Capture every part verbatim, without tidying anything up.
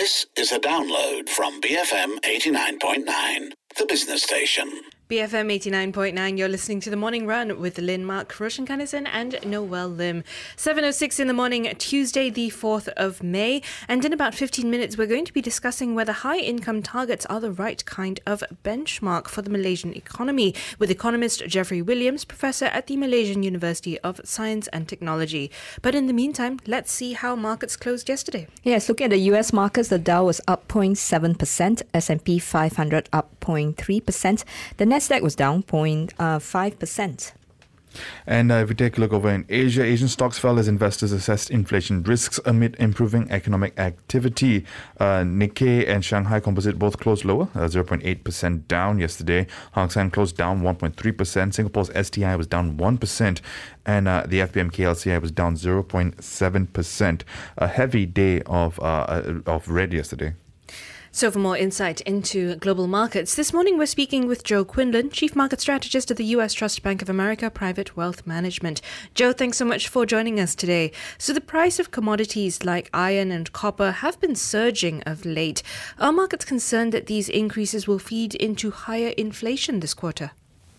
This is a download from B F M eighty-nine point nine, the business station. B F M eighty-nine point nine, you're listening to The Morning Run with Lynn Mark, Roshan Kannison and Noel Lim. seven oh six in the morning, Tuesday the fourth of May. And in about fifteen minutes, we're going to be discussing whether high income targets are the right kind of benchmark for the Malaysian economy with economist Jeffrey Williams, professor at the Malaysian University of Science and Technology. But in the meantime, let's see how markets closed yesterday. Yes, looking at the U S markets, the Dow was up zero point seven percent, S and P five hundred up zero point three percent. The Nasdaq was down zero point five percent. And uh, if we take a look over in Asia, Asian stocks fell as investors assessed inflation risks amid improving economic activity. Uh, Nikkei and Shanghai Composite both closed lower, uh, zero point eight percent down yesterday. Hang Seng closed down one point three percent. Singapore's S T I was down one percent. And uh, the F B M K L C I was down zero point seven percent. A heavy day of, uh, of red yesterday. So for more insight into global markets, this morning we're speaking with Joe Quinlan, Chief Market Strategist at the U S Trust Bank of America Private Wealth Management. Joe, thanks so much for joining us today. So the price of commodities like iron and copper have been surging of late. Are markets concerned that these increases will feed into higher inflation this quarter?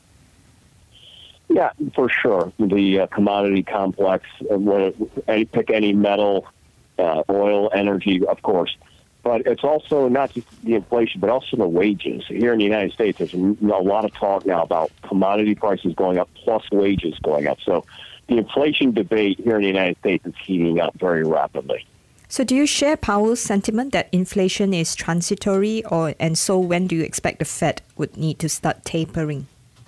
Yeah, for sure. The uh, commodity complex, uh, when it, pick any metal, uh, oil, energy, of course. But it's also not just the inflation, but also the wages. Here in the United States, there's a lot of talk now about commodity prices going up plus wages going up. So the inflation debate here in the United States is heating up very rapidly. So do you share Powell's sentiment that inflation is transitory, or and so when do you expect the Fed would need to start tapering?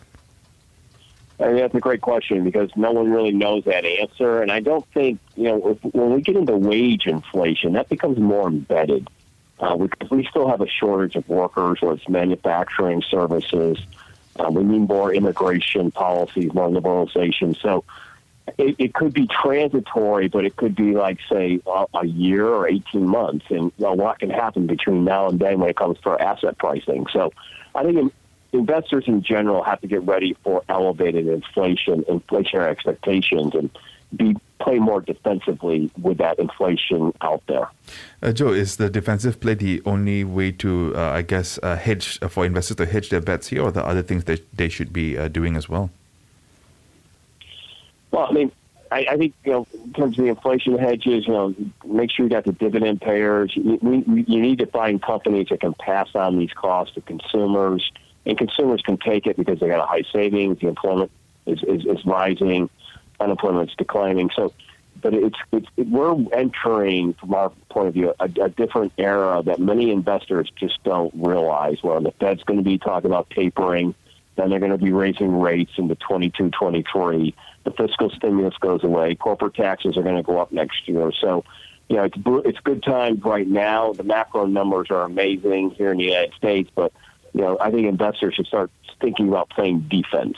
I mean, that's a great question because no one really knows that answer. And I don't think, you know, if, when we get into wage inflation, that becomes more embedded. Uh, we, we still have a shortage of workers, whether it's manufacturing, services. Uh, we need more immigration policies, more liberalization. So it, it could be transitory, but it could be like, say, a, a year or eighteen months. And you know, a lot can happen between now and then when it comes to asset pricing. So I think in, investors in general have to get ready for elevated inflation, inflationary expectations, and be play more defensively with that inflation out there. Uh, Joe, is the defensive play the only way to, uh, I guess, uh, hedge uh, for investors to hedge their bets here, or are there other things that they should be uh, doing as well? Well, I mean, I, I think, you know, in terms of the inflation hedges, you know, make sure you got the dividend payers. You, we, you need to find companies that can pass on these costs to consumers, and consumers can take it because they got a high savings, the employment is, is, is rising, unemployment's declining. So, but it's, it's it, we're entering, from our point of view, a, a different era that many investors just don't realize. Where the Fed's going to be talking about tapering, then they're going to be raising rates into twenty-two, twenty-three. The fiscal stimulus goes away. Corporate taxes are going to go up next year. So, you know, it's it's good times right now. The macro numbers are amazing here in the United States, but you know, I think investors should start thinking about playing defense.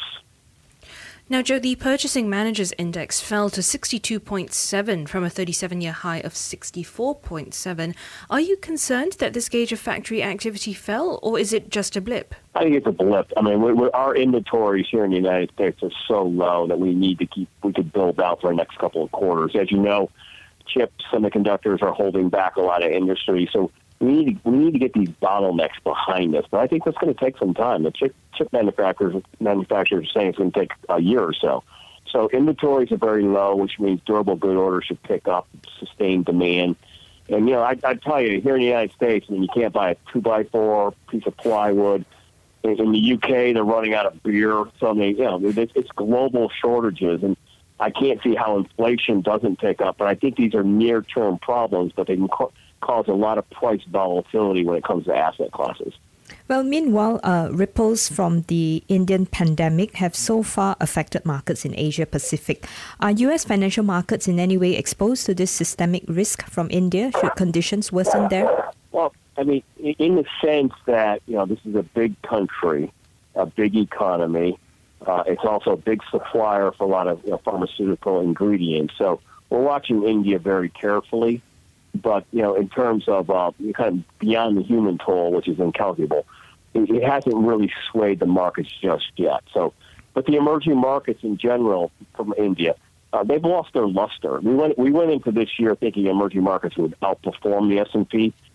Now, Joe, the Purchasing Managers Index fell to sixty-two point seven from a thirty-seven-year high of sixty-four point seven. Are you concerned that this gauge of factory activity fell, or is it just a blip? I think it's a blip. I mean, we, we, our inventories here in the United States are so low that we need to keep, we could build out for the next couple of quarters. As you know, chips, semiconductors are holding back a lot of industry, so We need, to, we need to get these bottlenecks behind us. But I think that's going to take some time. The chip, chip manufacturers, manufacturers are saying it's going to take a year or so. So inventories are very low, which means durable good orders should pick up, sustain demand. And, you know, I, I tell you, here in the United States, I mean, you can't buy a two by four piece of plywood. In, in the U K, they're running out of beer. So, I mean, you know, it's, it's global shortages. And I can't see how inflation doesn't pick up. But I think these are near-term problems, but they can co- cause a lot of price volatility when it comes to asset classes. Well, meanwhile, uh, ripples from the Indian pandemic have so far affected markets in Asia Pacific. Are U S financial markets in any way exposed to this systemic risk from India? Should conditions worsen there? Well, I mean, in the sense that, you know, this is a big country, a big economy. Uh, it's also a big supplier for a lot of, you know, pharmaceutical ingredients. So we're watching India very carefully. But, you know, in terms of uh, kind of beyond the human toll, which is incalculable, it, it hasn't really swayed the markets just yet. So, but the emerging markets in general from India, uh, they've lost their luster. We went we went into this year thinking emerging markets would outperform the S and P.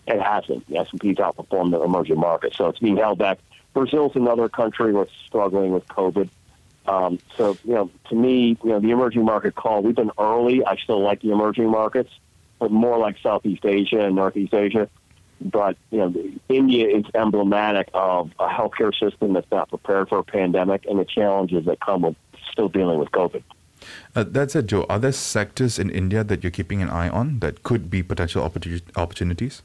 It hasn't. The S and P's outperformed the emerging markets, so it's being held back. Brazil's another country that's struggling with COVID. Um, so, you know, to me, you know, the emerging market call, we've been early. I still like the emerging markets, but more like Southeast Asia and Northeast Asia. But, you know, India is emblematic of a healthcare system that's not prepared for a pandemic and the challenges that come with still dealing with COVID. Uh, that said, Joe, are there sectors in India that you're keeping an eye on that could be potential opportu- opportunities?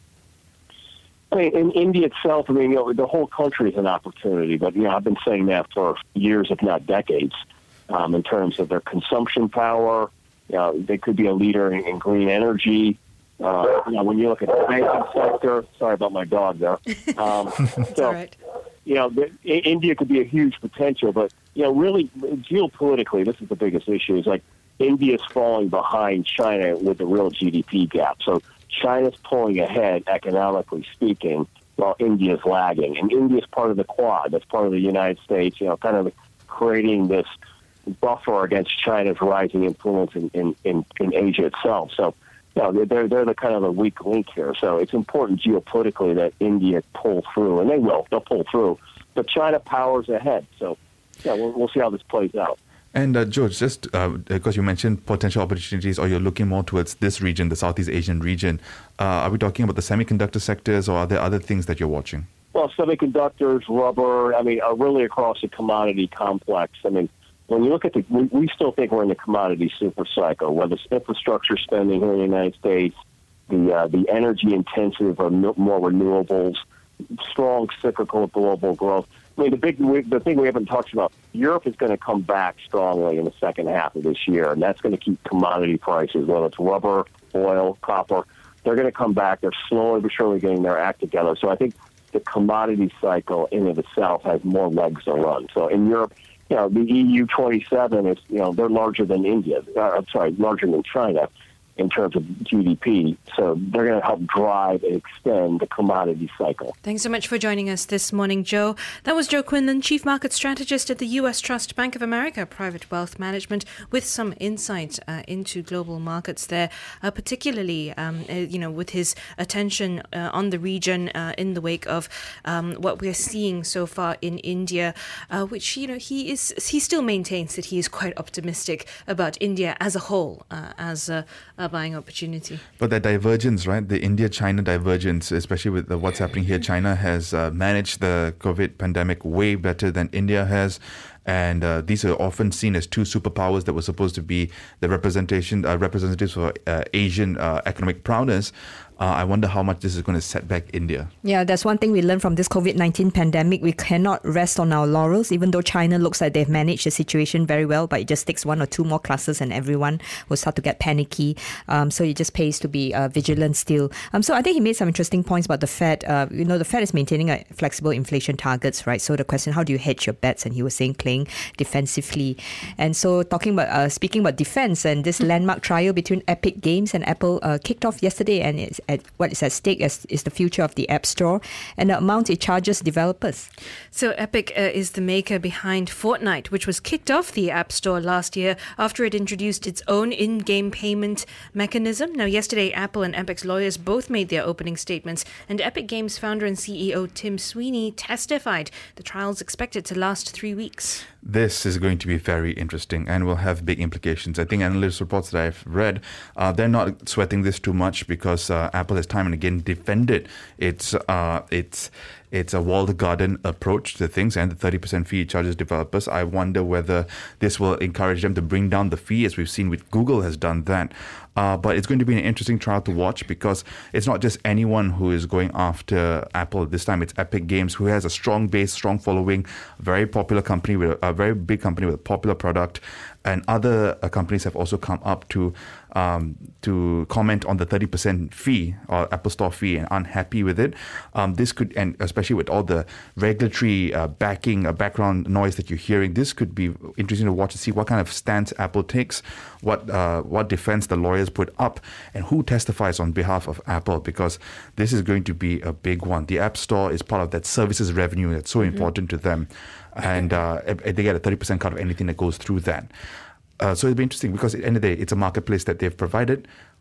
I mean, in India itself, I mean, you know, the whole country is an opportunity, but, you know, I've been saying that for years, if not decades, um, in terms of their consumption power. You know, they could be a leader in, in green energy. Uh, you know, when you look at the banking sector, sorry about my dog there. Um, It's so, all right. You know, the, India could be a huge potential, but, you know, really, geopolitically, this is the biggest issue, is like India's falling behind China with the real G D P gap. So China's pulling ahead, economically speaking, while India's lagging. And India's part of the Quad. That's part of the United States, you know, kind of creating this buffer against China's rising influence in, in, in, in Asia itself. So, you know, they're, they're the kind of the weak link here. So it's important geopolitically that India pull through, and they will. They'll pull through. But China powers ahead. So, yeah, we'll, we'll see how this plays out. And uh, George, just uh, because you mentioned potential opportunities, or you're looking more towards this region, the Southeast Asian region, uh, are we talking about the semiconductor sectors, or are there other things that you're watching? Well, semiconductors, rubber, I mean, are really across the commodity complex. I mean, when you look at the, we, we still think we're in the commodity super cycle, whether it's infrastructure spending here in the United States, the uh, the energy intensive or more renewables, strong cyclical global growth. I mean, the big the thing we haven't talked about, Europe is going to come back strongly in the second half of this year, and that's going to keep commodity prices, whether it's rubber, oil, copper, they're going to come back. They're slowly but surely getting their act together. So I think the commodity cycle in of itself has more legs to run. So in Europe, you know, the E U twenty-seven is, you know, they're larger than India. Uh, I'm sorry, larger than China in terms of G D P. So they're going to help drive and extend the commodity cycle. Thanks so much for joining us this morning, Joe. That was Joe Quinlan, Chief Market Strategist at the U S Trust Bank of America Private Wealth Management, with some insight uh, into global markets there, uh, particularly, um, uh, you know, with his attention uh, on the region uh, in the wake of um, what we're seeing so far in India, uh, which, you know, he is he still maintains that he is quite optimistic about India as a whole, uh, as a, a buying opportunity. But that divergence, right? The India-China divergence, especially with the, what's happening here, China has uh, managed the COVID pandemic way better than India has. And uh, these are often seen as two superpowers that were supposed to be the representation uh, representatives for uh, Asian uh, economic prowess. Uh, I wonder how much this is going to set back India. Yeah, that's one thing we learned from this COVID nineteen pandemic. We cannot rest on our laurels, even though China looks like they've managed the situation very well, but it just takes one or two more clusters and everyone will start to get panicky. Um, so it just pays to be uh, vigilant still. Um, so I think he made some interesting points about the Fed. Uh, you know, the Fed is maintaining a flexible inflation targets, right? So the question, how do you hedge your bets? And he was saying playing defensively. And so talking about, uh, speaking about defense, and this landmark trial between Epic Games and Apple uh, kicked off yesterday, and it's at what is at stake is, is the future of the App Store and the amount it charges developers. So Epic uh, is the maker behind Fortnite, which was kicked off the App Store last year after it introduced its own in-game payment mechanism. Now, yesterday, Apple and Epic's lawyers both made their opening statements, and Epic Games founder and C E O Tim Sweeney testified. The trial's expected to last three weeks. This is going to be very interesting and will have big implications. I think analyst reports that I've read, uh, they're not sweating this too much because uh, Apple has time and again defended its uh, its it's a walled garden approach to things, and the thirty percent fee it charges developers. I wonder whether this will encourage them to bring down the fee, as we've seen with Google has done that. Uh, but it's going to be an interesting trial to watch because it's not just anyone who is going after Apple this time. It's Epic Games, who has a strong base, strong following, very popular company with a, a very big company with a popular product. And other uh, companies have also come up to um, to comment on the thirty percent fee or Apple Store fee and unhappy with it. Um, this could, and especially with all the regulatory uh, backing, uh, background noise that you're hearing, this could be interesting to watch to see what kind of stance Apple takes, what uh, what defense the lawyers put up, and who testifies on behalf of Apple, because this is going to be a big one. The App Store is part of that services revenue that's so mm-hmm. important to them. And uh, they get a thirty percent cut of anything that goes through that. Uh, so it'll be interesting because at the end of the day, it's a marketplace that they've provided.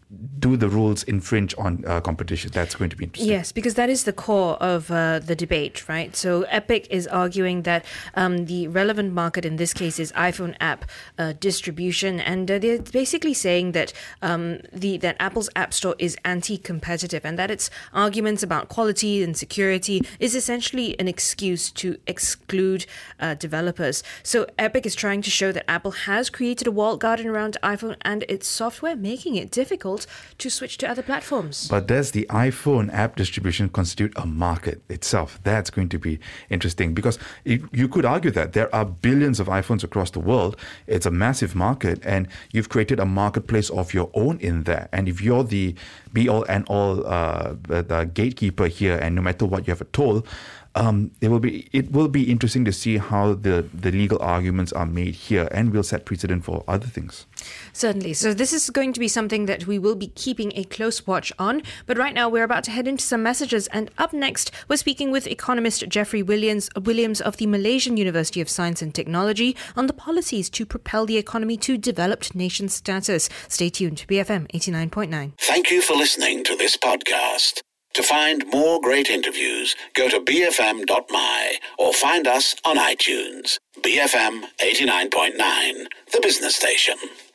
do the rules infringe on uh, competition? That's going to be interesting. Yes, because that is the core of uh, the debate, right? So Epic is arguing that um, the relevant market in this case is iPhone app uh, distribution, and uh, they're basically saying that um, the that Apple's App Store is anti-competitive, and that its arguments about quality and security is essentially an excuse to exclude uh, developers. So Epic is trying to show that Apple has created a walled garden around iPhone and its software, making it difficult to switch to other platforms. But does the iPhone app distribution constitute a market itself? That's going to be interesting, because it, you could argue that there are billions of iPhones across the world. It's a massive market, and you've created a marketplace of your own in there. And if you're the be-all and all uh, the, the gatekeeper here, and no matter what you have a toll, Um, it will be it will be interesting to see how the, the legal arguments are made here, and will set precedent for other things. Certainly. So this is going to be something that we will be keeping a close watch on. But right now we're about to head into some messages. And up next, we're speaking with economist Jeffrey Williams, Williams of the Malaysian University of Science and Technology on the policies to propel the economy to developed nation status. Stay tuned to B F M eighty-nine point nine. Thank you for listening to this podcast. To find more great interviews, go to b f m dot m y or find us on iTunes. B F M eighty-nine point nine, the business station.